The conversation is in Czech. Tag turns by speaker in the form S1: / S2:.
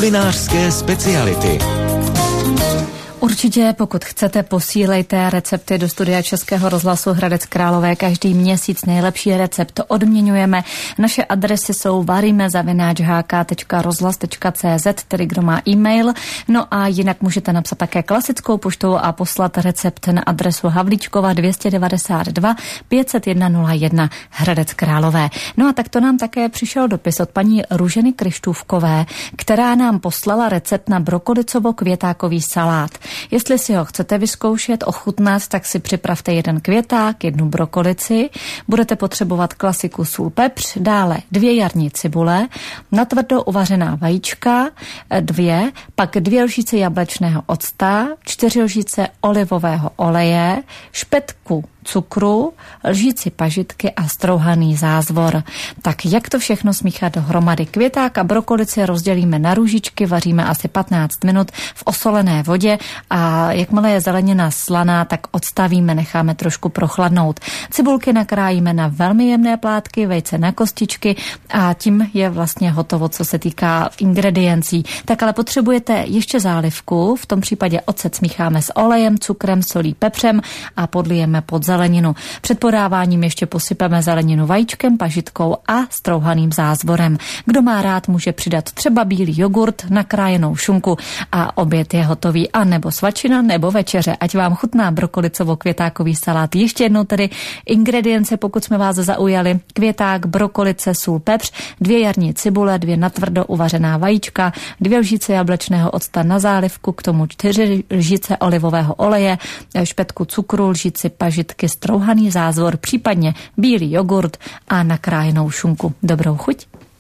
S1: Kulinářské speciality.
S2: Určitě, pokud chcete, posílejte recepty do studia Českého rozhlasu Hradec Králové. Každý měsíc nejlepší recept odměňujeme. Naše adresy jsou varime@hk.rozhlas.cz, tedy kdo má e-mail. No a jinak můžete napsat také klasickou poštou a poslat recept na adresu Havlíčkova 292 501 01 Hradec Králové. No a tak to nám také přišel dopis od paní Růženy Kryštůvkové, která nám poslala recept na brokolicovo-květákový salát. Jestli si ho chcete vyzkoušet, ochutnat, tak si připravte 1 květák, 1 brokolici. Budete potřebovat klasiku sůl, pepř, dále 2 jarní cibule, natvrdo uvařená vajíčka, 2, pak 2 lžíce jablečného octa, 4 lžíce olivového oleje, špetku cukru, lžíci pažitky a strouhaný zázvor. Tak jak to všechno smíchat dohromady? Květák a brokolici rozdělíme na růžičky, vaříme asi 15 minut v osolené vodě a jakmile je zelenina slaná, tak odstavíme, necháme trošku prochladnout. Cibulky nakrájíme na velmi jemné plátky, vejce na kostičky a tím je vlastně hotovo, co se týká ingrediencí. Tak ale potřebujete ještě zálivku, v tom případě ocet smícháme s olejem, cukrem, solí, pepřem a podlijeme pod zeleninu. Před podáváním ještě posypeme zeleninu vajíčkem, pažitkou a strouhaným zázvorem. Kdo má rád, může přidat třeba bílý jogurt, nakrájenou šunku a oběd je hotový. A nebo svačina, nebo večeře. Ať vám chutná brokolicovo-květákový salát. Ještě jednou tedy ingredience, pokud jsme vás zaujali. Květák, brokolice, sůl, pepř, 2 jarní cibule, 2 natvrdo uvařená vajíčka, 2 lžíce jablečného octa na zálivku, k tomu 4 lžíce olivového oleje, špetku cukru, lžíci pažitky, strouhaný zázvor, případně bílý jogurt a nakrájenou šunku. Dobrou chuť.